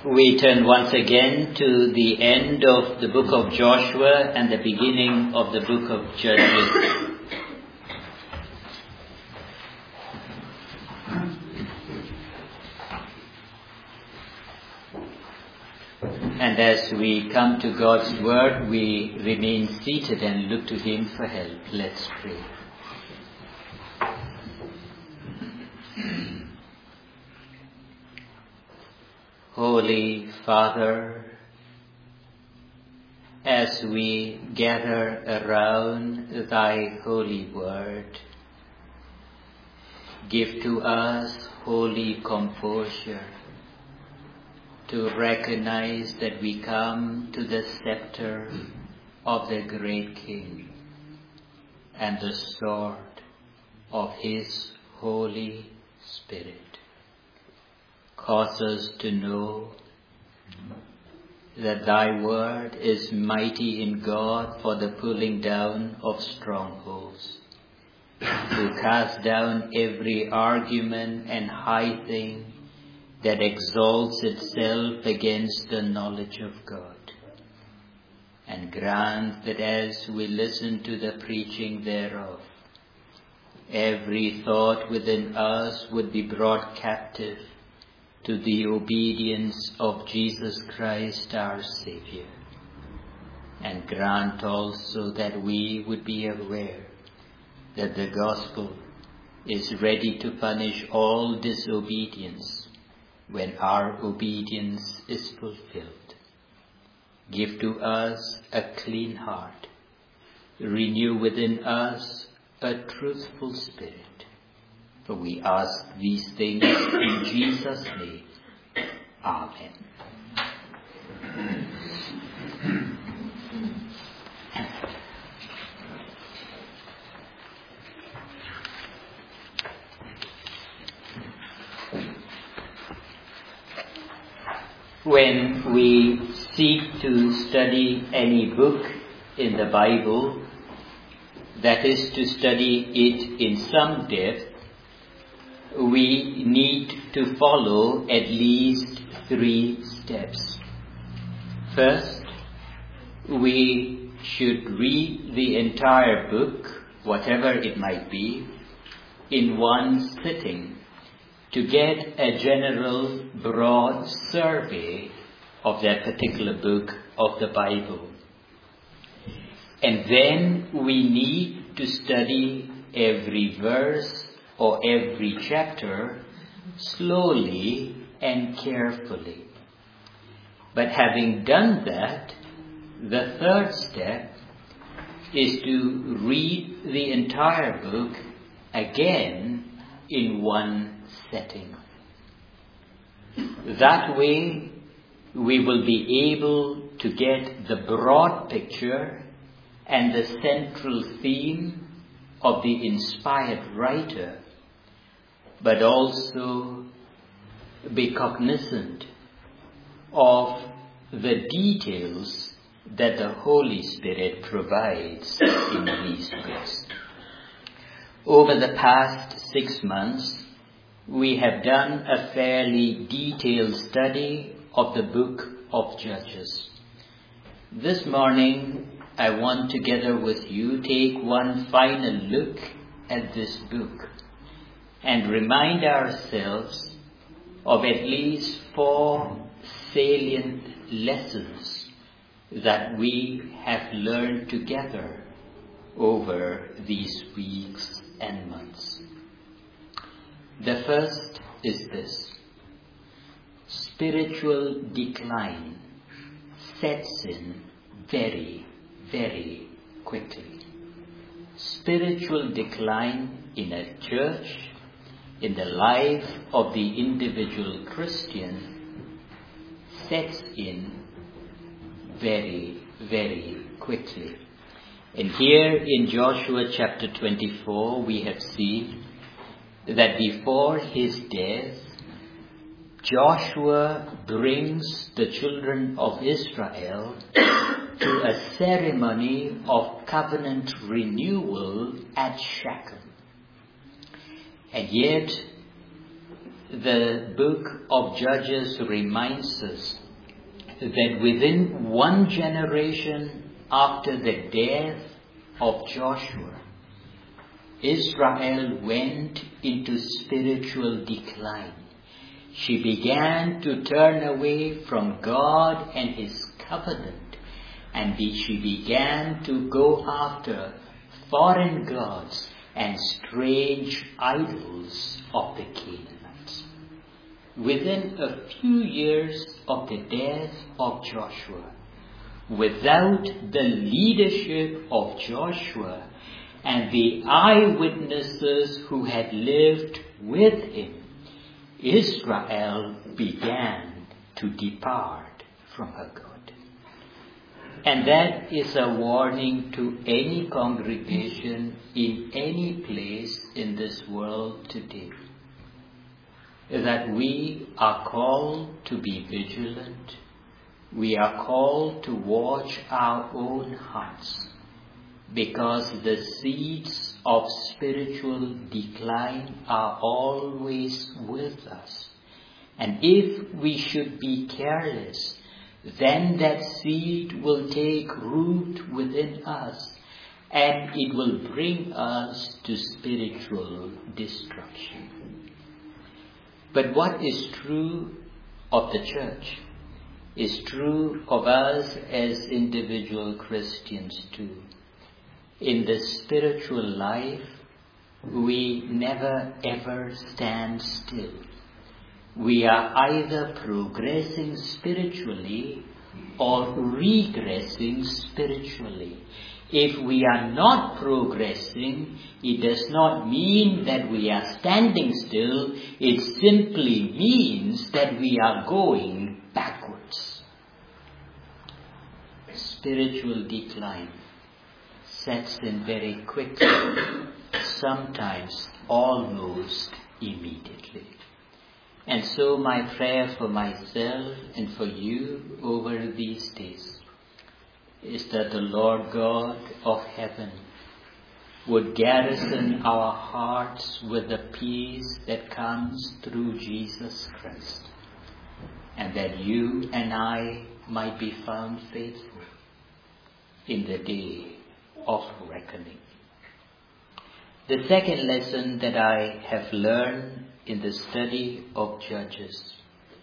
We turn once again to the end of the book of Joshua and the beginning of the book of Judges. And as we come to God's word, we remain seated and look to Him for help. Let's pray. Holy Father, as we gather around Thy holy word, give to us holy composure to recognize that we come to the scepter of the great King and the sword of His Holy Spirit. Cause us to know that Thy word is mighty in God for the pulling down of strongholds, to cast down every argument and high thing that exalts itself against the knowledge of God, and grant that as we listen to the preaching thereof, every thought within us would be brought captive to the obedience of Jesus Christ our Saviour, and grant also that we would be aware that the gospel is ready to punish all disobedience when our obedience is fulfilled. Give to us a clean heart, renew within us a truthful spirit. For we ask these things in Jesus' name. Amen. When we seek to study any book in the Bible, that is to study it in some depth, we need to follow at least 3 steps. First, we should read the entire book, whatever it might be, in one sitting to get a general broad survey of that particular book of the Bible. And then we need to study every verse or every chapter slowly and carefully. But having done that, the third step is to read the entire book again in one setting. That way we will be able to get the broad picture and the central theme of the inspired writer, but also be cognizant of the details that the Holy Spirit provides in these books. Over the past 6 months, we have done a fairly detailed study of the book of Judges. This morning, I want together with you take one final look at this book and remind ourselves of at least 4 salient lessons that we have learned together over these weeks and months. The first is this: spiritual decline sets in very, very quickly. Spiritual decline in a church, in the life of the individual Christian, sets in very, very quickly. And here in Joshua chapter 24, we have seen that before his death, Joshua brings the children of Israel to a ceremony of covenant renewal at Shechem. And yet, the book of Judges reminds us that within one generation after the death of Joshua, Israel went into spiritual decline. She began to turn away from God and His covenant, and she began to go after foreign gods and strange idols of the Canaanites. Within a few years of the death of Joshua, without the leadership of Joshua and the eyewitnesses who had lived with him, Israel began to depart from her God. And that is a warning to any congregation in any place in this world today, that we are called to be vigilant. We are called to watch our own hearts, because the seeds of spiritual decline are always with us. And if we should be careless, then that seed will take root within us, and it will bring us to spiritual destruction. But what is true of the church is true of us as individual Christians too. In the spiritual life, we never ever stand still. We are either progressing spiritually or regressing spiritually. If we are not progressing, it does not mean that we are standing still. It simply means that we are going backwards. Spiritual decline sets in very quickly, sometimes almost immediately. And so my prayer for myself and for you over these days is that the Lord God of heaven would garrison our hearts with the peace that comes through Jesus Christ, and that you and I might be found faithful in the day of reckoning. The second lesson that I have learned in the study of Judges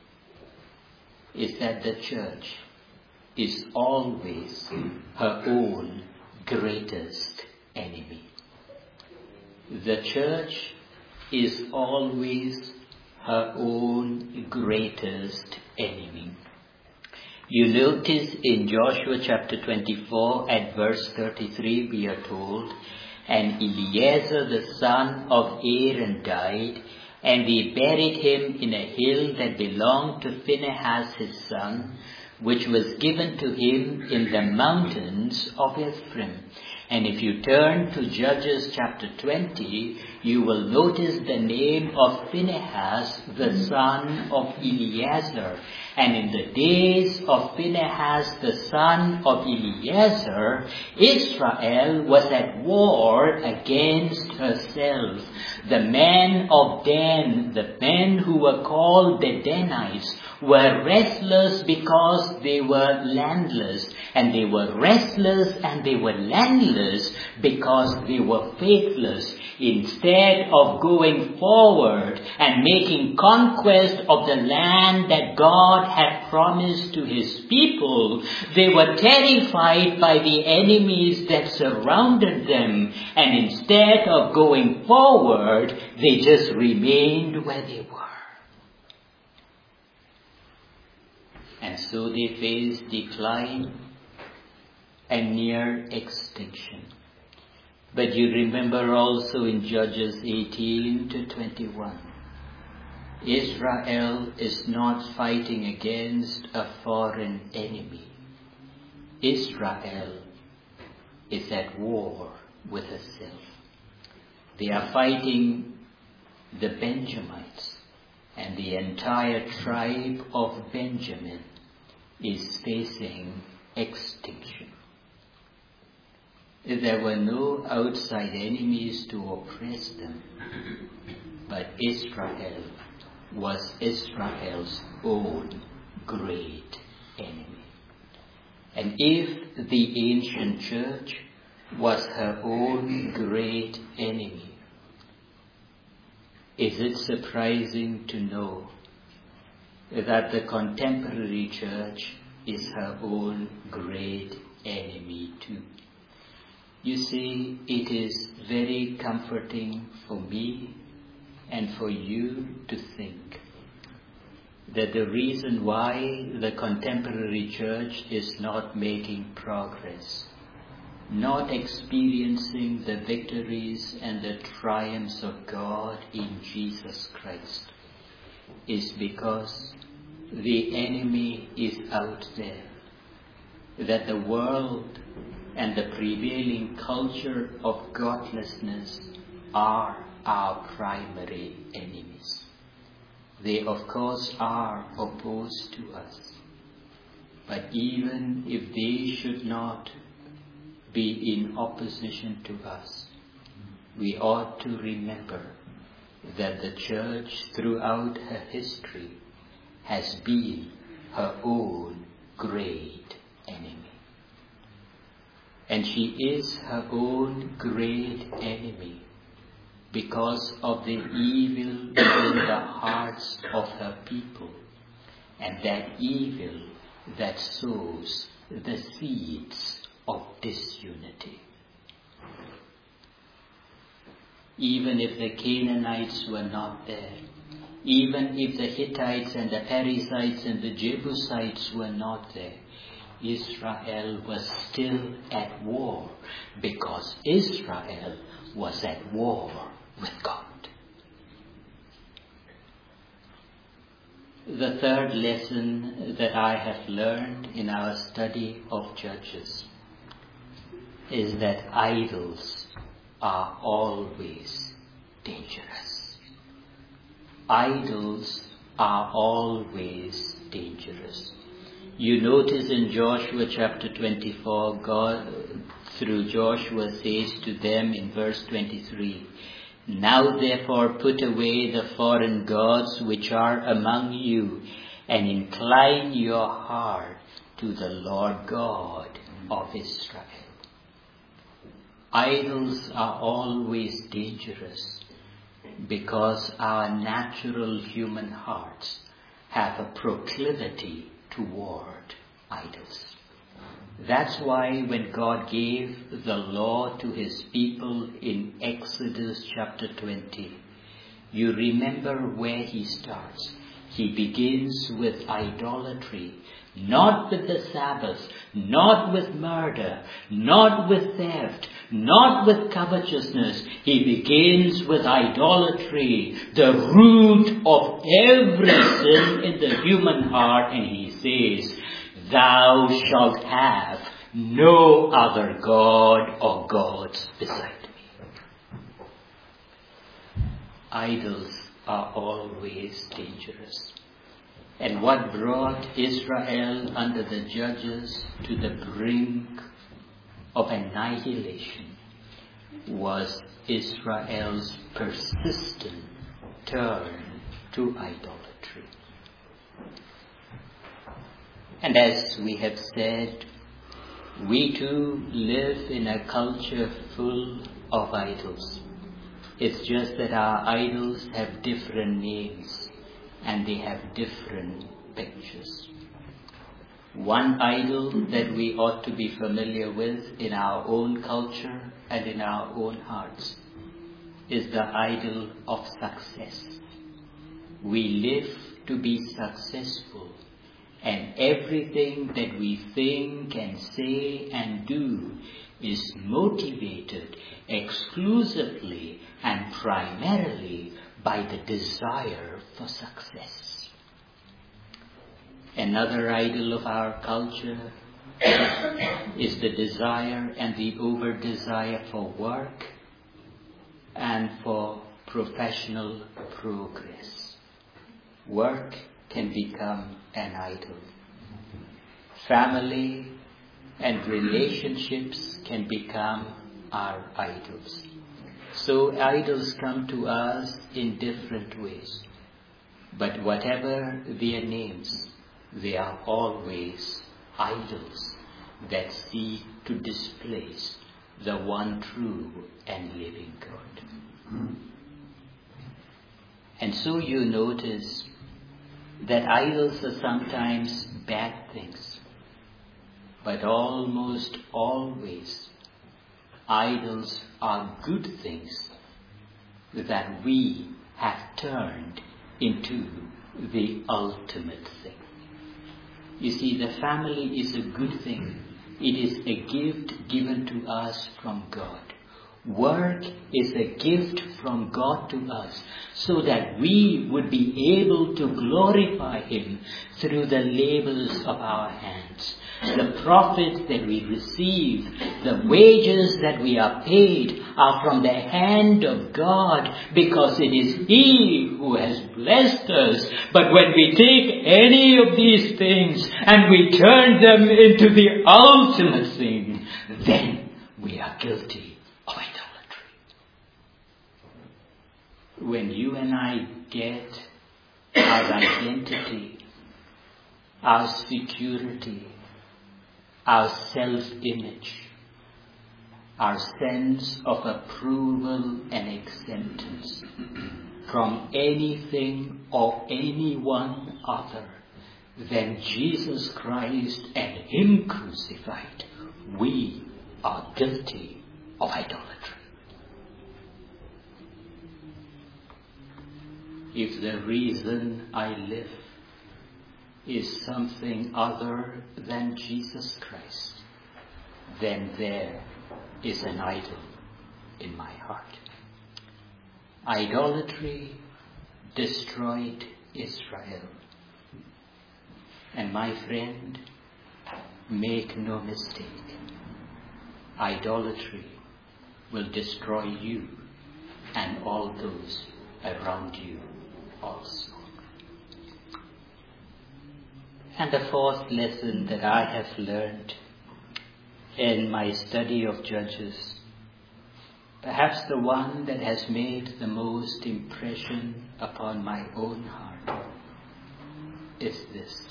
is that the church is always her own greatest enemy. The church is always her own greatest enemy. You notice in Joshua chapter 24 at verse 33 we are told, "And Eleazar the son of Aaron died, and they buried him in a hill that belonged to Phinehas his son, which was given to him in the mountains of Ephraim." And if you turn to Judges chapter 20, you will notice the name of Phinehas, the son of Eleazar. And in the days of Phinehas, the son of Eleazar, Israel was at war against herself. The men of Dan, the men who were called the Danites, were restless because they were landless. And they were restless and they were landless because they were faithless. Instead of going forward and making conquest of the land that God had promised to His people, they were terrified by the enemies that surrounded them. And instead of going forward, they just remained where they were. And so they faced decline and near extinction. But you remember also in Judges 18 to 21, Israel is not fighting against a foreign enemy. Israel is at war with herself. They are fighting the Benjamites, and the entire tribe of Benjamin is facing extinction. There were no outside enemies to oppress them, but Israel was Israel's own great enemy. And if the ancient church was her own great enemy, is it surprising to know that the contemporary church is her own great enemy too? You see, it is very comforting for me and for you to think that the reason why the contemporary church is not making progress, not experiencing the victories and the triumphs of God in Jesus Christ, is because the enemy is out there, that the world and the prevailing culture of godlessness are our primary enemies. They, of course, are opposed to us. But even if they should not be in opposition to us, we ought to remember that the church throughout her history has been her own great enemy. And she is her own great enemy because of the evil in the hearts of her people, and that evil that sows the seeds of disunity. Even if the Canaanites were not there, even if the Hittites and the Perizzites and the Jebusites were not there, Israel was still at war, because Israel was at war with God. The third lesson that I have learned in our study of Judges is that idols are always dangerous. Idols are always dangerous. You notice in Joshua chapter 24, God through Joshua says to them in verse 23, "Now therefore put away the foreign gods which are among you, and incline your heart to the Lord God of Israel." Idols are always dangerous because our natural human hearts have a proclivity toward idols. That's why when God gave the law to his people in Exodus chapter 20, you remember where he starts. He begins with idolatry, not with the Sabbath, not with murder, not with theft, not with covetousness. He begins with idolatry, the root of every sin in the human heart, and he says, "Thou shalt have no other God or gods beside me." Idols are always dangerous. And what brought Israel under the judges to the brink of annihilation was Israel's persistent turn to idolatry. And as we have said, we too live in a culture full of idols. It's just that our idols have different names and they have different pictures. One idol that we ought to be familiar with in our own culture and in our own hearts is the idol of success. We live to be successful, and everything that we think and say and do is motivated exclusively and primarily by the desire for success. Another idol of our culture is the desire and the over-desire for work and for professional progress. Work can become an idol. Family and relationships can become our idols. So idols come to us in different ways. But whatever their names, they are always idols that seek to displace the one true and living God. And so you notice that idols are sometimes bad things, but almost always idols are good things that we have turned into the ultimate thing. You see, the family is a good thing. It is a gift given to us from God. Work is a gift from God to us so that we would be able to glorify Him through the labors of our hands. The profit that we receive, the wages that we are paid are from the hand of God because it is He who has blessed us. But when we take any of these things and we turn them into the ultimate thing, then we are guilty of idolatry. When you and I get our identity, our security, our self-image, our sense of approval and acceptance from anything or anyone other than Jesus Christ and Him crucified, we are guilty of idolatry. If the reason I live is something other than Jesus Christ, then there is an idol in my heart. Idolatry destroyed Israel. And my friend, make no mistake, idolatry will destroy you and all those around you also. And the fourth lesson that I have learned in my study of Judges, perhaps the one that has made the most impression upon my own heart, is this: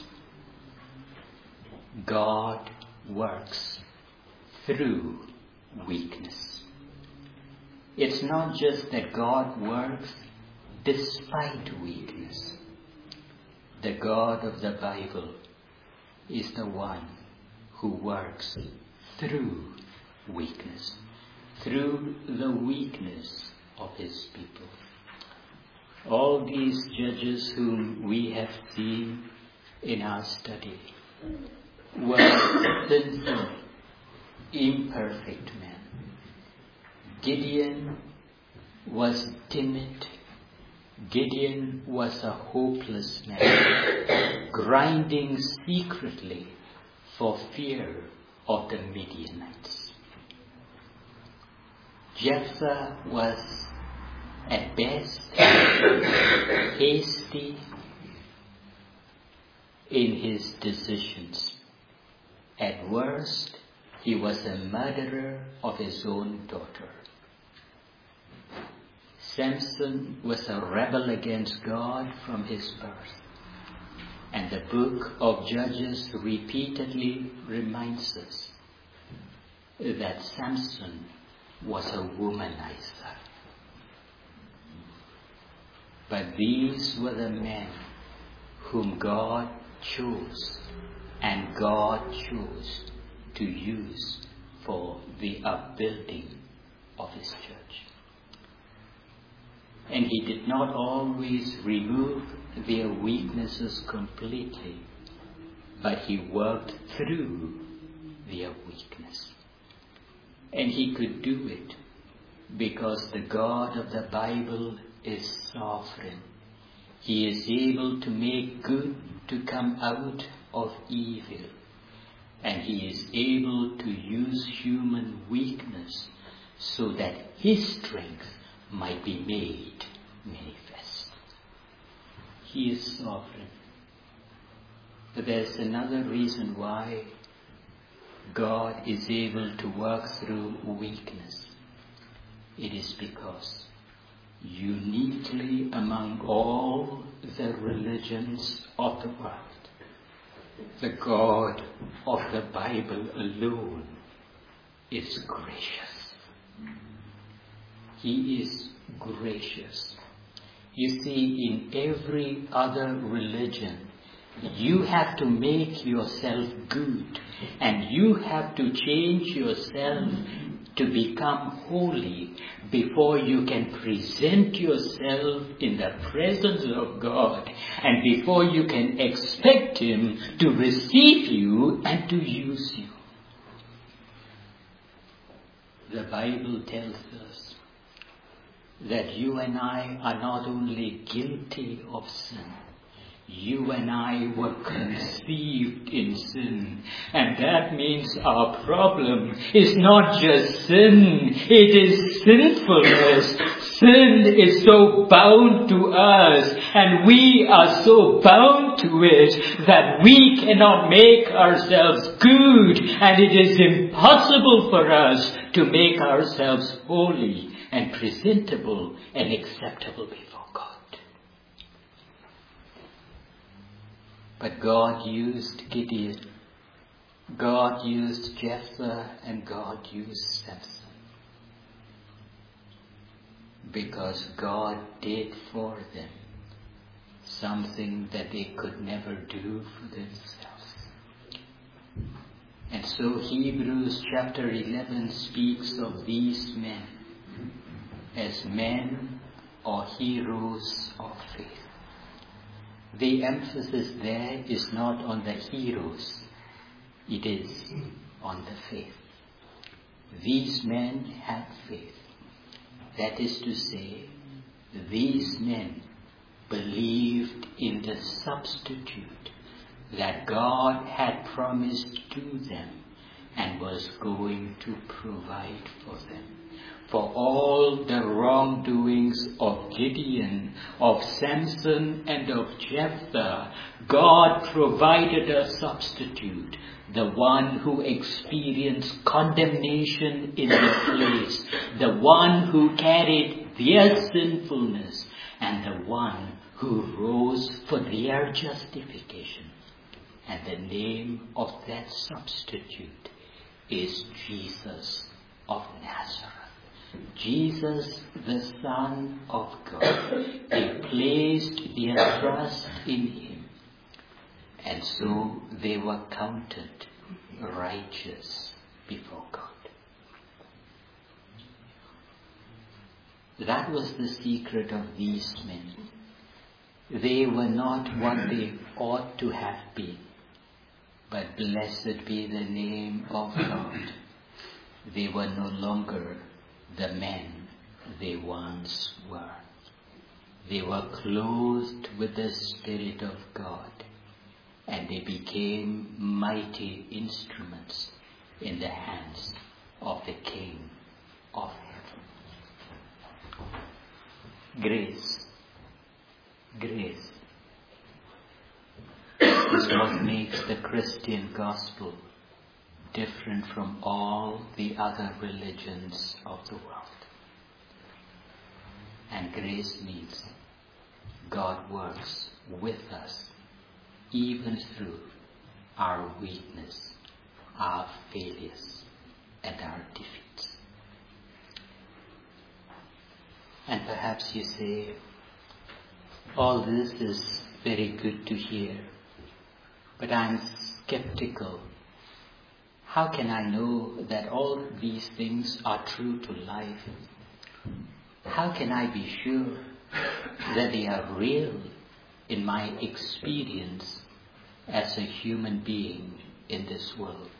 God works through weakness. It's not just that God works despite weakness. The God of the Bible is the one who works through weakness, through the weakness of His people. All these judges whom we have seen in our study were sinful, imperfect men. Gideon was timid. Gideon was a hopeless man, grinding secretly for fear of the Midianites. Jephthah was at best hasty in his decisions. At worst, he was a murderer of his own daughter. Samson was a rebel against God from his birth. And the book of Judges repeatedly reminds us that Samson was a womanizer. But these were the men whom God chose, and God chose to use for the upbuilding of His church. And He did not always remove their weaknesses completely, but He worked through their weakness. And He could do it because the God of the Bible is sovereign. He is able to make good to come out of evil. And He is able to use human weakness so that His strength might be made manifest. He is sovereign. But there's another reason why God is able to work through weakness. It is because uniquely among all the religions of the world. The God of the Bible alone is gracious. He is gracious. You see, in every other religion, you have to make yourself good, and you have to change yourself to become holy before you can present yourself in the presence of God, and before you can expect Him to receive you and to use you. The Bible tells us that you and I are not only guilty of sin, you and I were conceived in sin. And that means our problem is not just sin, it is sinfulness. Sin is so bound to us, and we are so bound to it that we cannot make ourselves good, and it is impossible for us to make ourselves holy and presentable and acceptable before God. But God used Gideon, God used Jephthah, and God used Samson. Because God did for them something that they could never do for themselves. And so Hebrews chapter 11 speaks of these men as men or heroes of faith. The emphasis there is not on the heroes, it is on the faith. These men had faith. That is to say, these men believed in the substitute that God had promised to them and was going to provide for them. For all the wrongdoings of Gideon, of Samson, and of Jephthah, God provided a substitute, the one who experienced condemnation in their place, the one who carried their sinfulness, and the one who rose for their justification. And the name of that substitute is Jesus of Nazareth. Jesus, the Son of God. They placed their trust in Him. And so they were counted righteous before God. That was the secret of these men. They were not what they ought to have been. But blessed be the name of God. They were no longer the men they once were. They were clothed with the Spirit of God, and they became mighty instruments in the hands of the King of heaven. Grace. Grace is what makes the Christian gospel different from all the other religions of the world. And grace means God works with us even through our weakness, our failures, and our defeats. And perhaps you say, all this is very good to hear, but I'm skeptical. How can I know that all these things are true to life? How can I be sure that they are real in my experience as a human being in this world?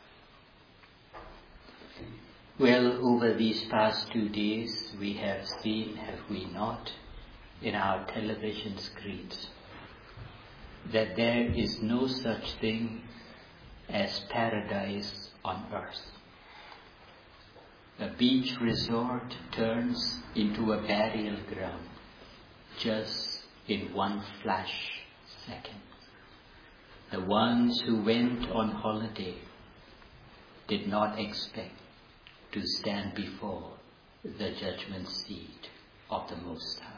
Well, over these past 2 days, we have seen, have we not, in our television screens, that there is no such thing as paradise on earth. A beach resort turns into a burial ground just in one flash second. The ones who went on holiday did not expect to stand before the judgment seat of the Most High.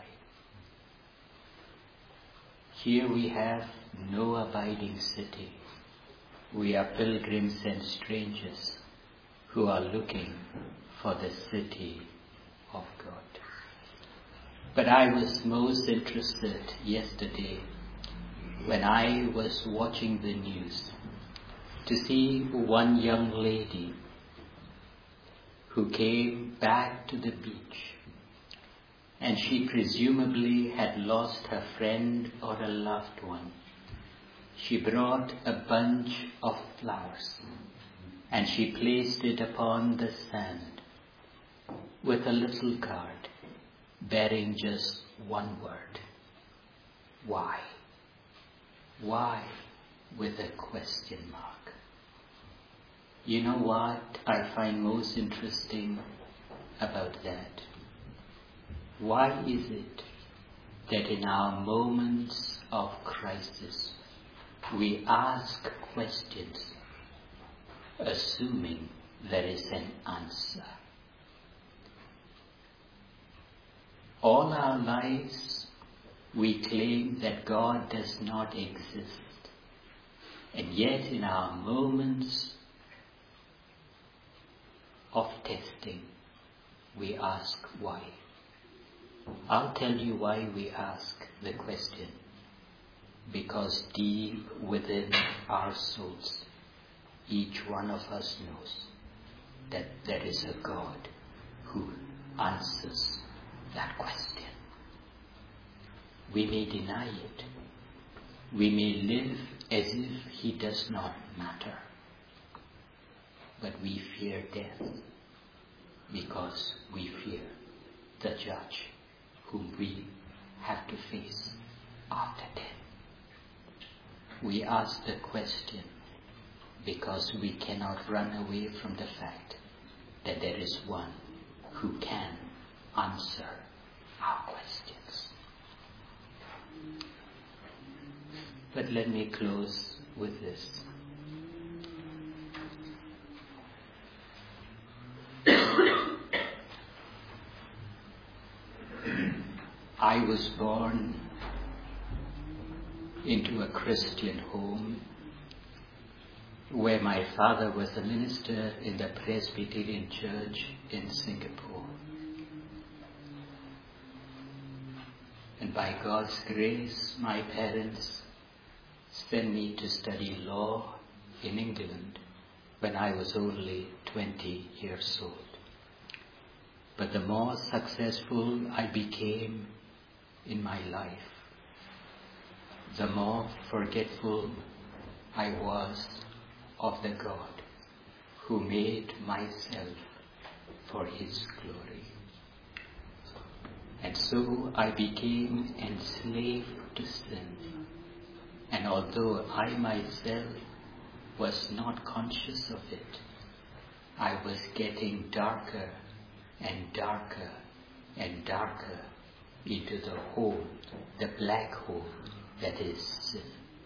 Here we have no abiding city. We are pilgrims and strangers who are looking for the city of God. But I was most interested yesterday when I was watching the news to see one young lady who came back to the beach, and she presumably had lost her friend or a loved one. She brought a bunch of flowers and she placed it upon the sand with a little card bearing just one word. Why? Why? With a question mark. You know what I find most interesting about that? Why is it that in our moments of crisis we ask questions assuming there is an answer? All our lives we claim that God does not exist, and yet in our moments of testing we ask why. I'll tell you why we ask the question. Because deep within our souls, each one of us knows that there is a God who answers that question. We may deny it. We may live as if He does not matter. But we fear death because we fear the Judge whom we have to face after death. We ask the question because we cannot run away from the fact that there is one who can answer our questions. But let me close with this. I was born into a Christian home where my father was a minister in the Presbyterian Church in Singapore. And by God's grace, my parents sent me to study law in England when I was only 20 years old. But the more successful I became in my life, the more forgetful I was of the God who made myself for His glory. And so I became enslaved to sin. And although I myself was not conscious of it, I was getting darker and darker and darker into the hole, the black hole that is sin.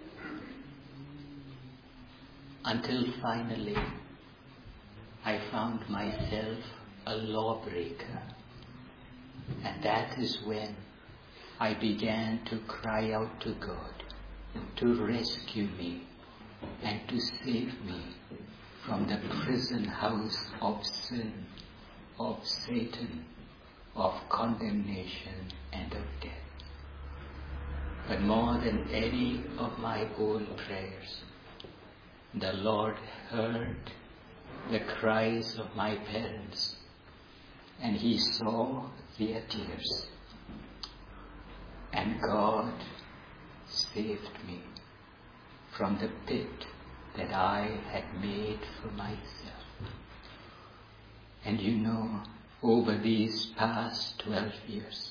Until finally I found myself a lawbreaker. And that is when I began to cry out to God to rescue me and to save me from the prison house of sin, of Satan, of condemnation and of death. But more than any of my own prayers, the Lord heard the cries of my parents, and He saw their tears. And God saved me from the pit that I had made for myself. And you know, over these past 12 years,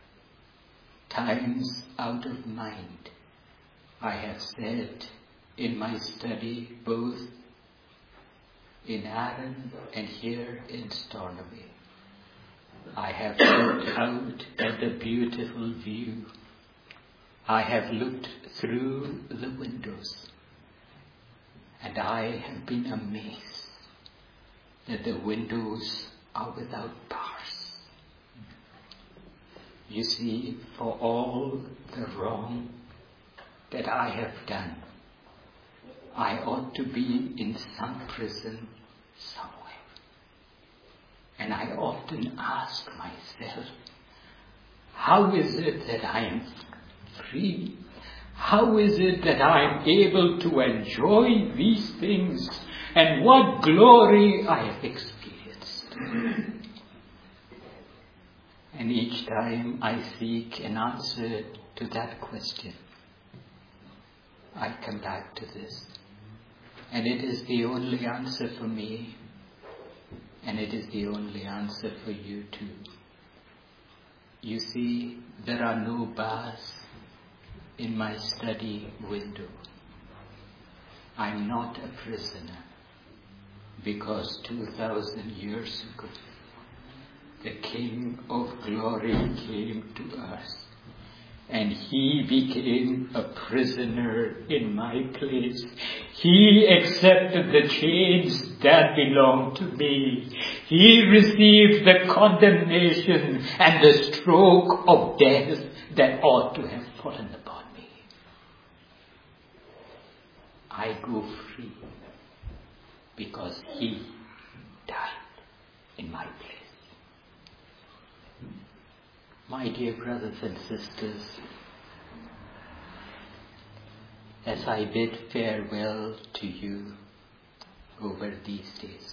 times out of mind, I have said in my study, both in Arran and here in Stornoway, I have looked out at the beautiful view. I have looked through the windows, and I have been amazed that the windows are without bars. You see, for all the wrong that I have done, I ought to be in some prison somewhere. And I often ask myself, how is it that I am free? How is it that I am able to enjoy these things? And what glory I have experienced. And each time I seek an answer to that question, I come back to this. And it is the only answer for me. And it is the only answer for you too. You see, there are no bars in my study window. I'm not a prisoner, because 2,000 years ago, the King of Glory came to us, and He became a prisoner in my place. He accepted the chains that belonged to me. He received the condemnation and the stroke of death that ought to have fallen upon me. I go free because He died in my place. My dear brothers and sisters, as I bid farewell to you over these days,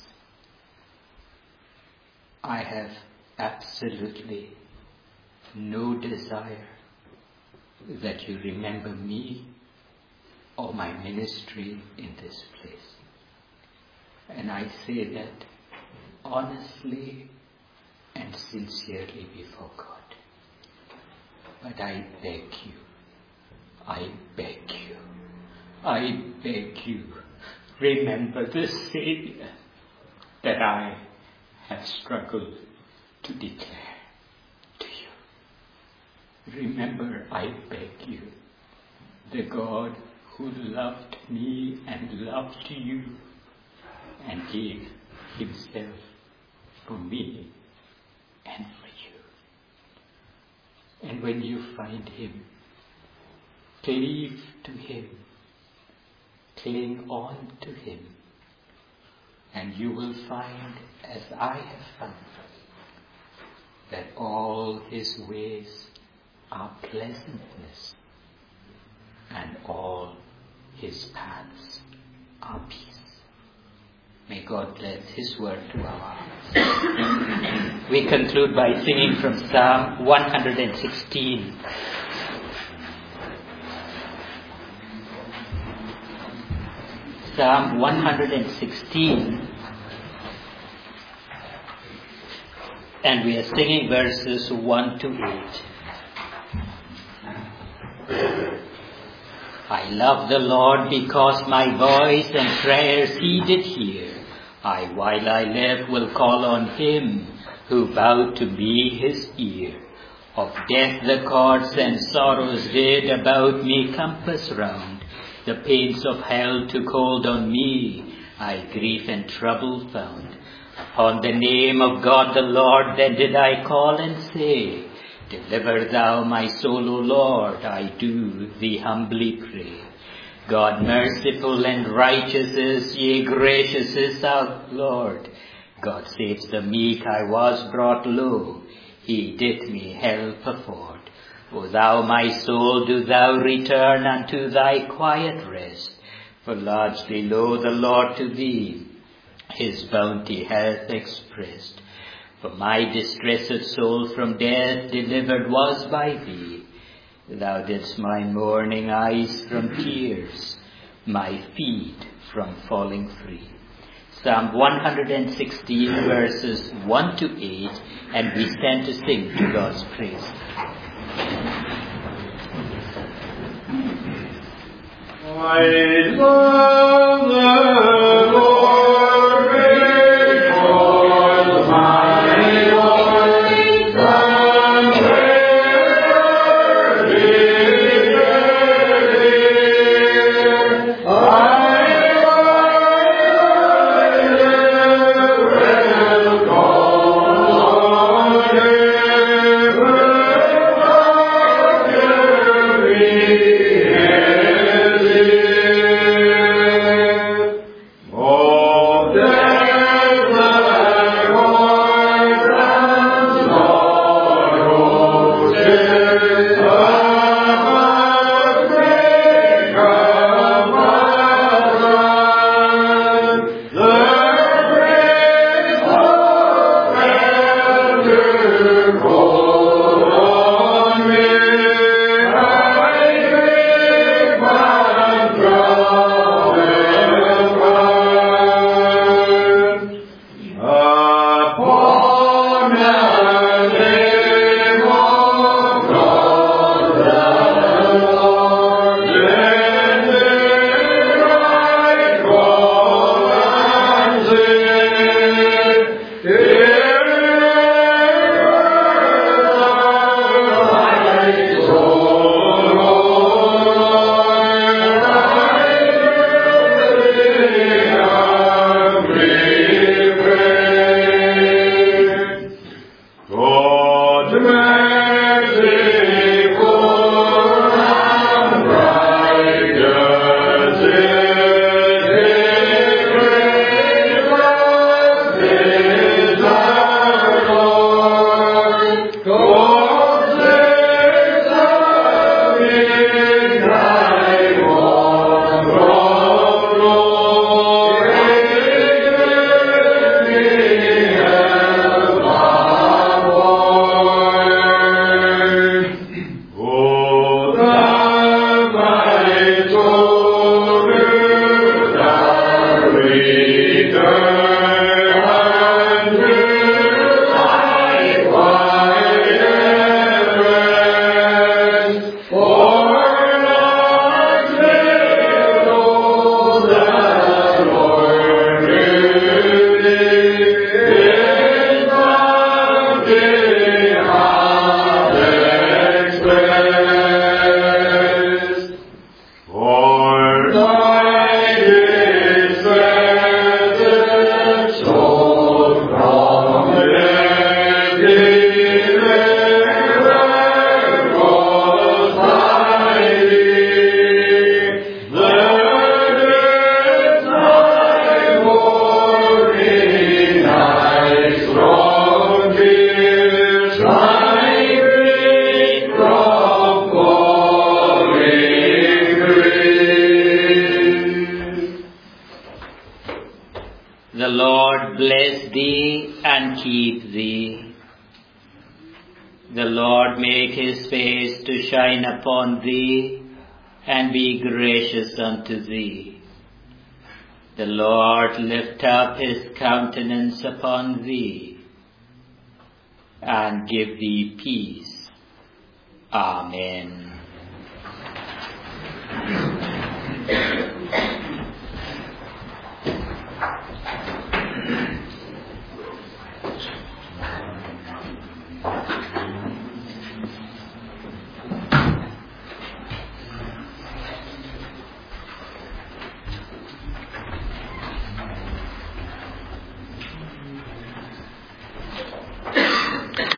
I have absolutely no desire that you remember me or my ministry in this place. And I say that honestly and sincerely before God. But I beg you, I beg you, remember the Savior that I have struggled to declare to you. Remember, I beg you, the God who loved me and loved you and gave Himself for me and for you. And when you find Him, cleave to Him, cling on to Him, and you will find, as I have found, that all His ways are pleasantness, and all His paths are peace. May God bless His word to our hearts. We conclude by singing from Psalm 116. Psalm 116. And we are singing verses 1 to 8. I love the Lord because my voice and prayers He did hear. I, while I live, will call on Him who bowed to me His ear. Of death the cords and sorrows did about me compass round. The pains of hell took hold on me. I grief and trouble found. Upon the name of God the Lord then did I call and say, Deliver thou my soul, O Lord, I do thee humbly pray. God merciful and righteous is, yea, gracious is our Lord. God saves the meek, I was brought low. He did me help afford. O thou my soul, do thou return unto thy quiet rest. For largely low the Lord to thee His bounty hath expressed. For my distressed soul from death delivered was by thee. Thou didst my mourning eyes from tears, my feet from falling free. Psalm 116 verses 1 to 8, and we stand to sing to God's praise. I love the Lord because my voice and prayer is heard. I will call on Him. The Lord bless thee and keep thee. The Lord make his face to shine upon thee and be gracious unto thee. The Lord lift up his countenance upon thee and give thee peace. Amen.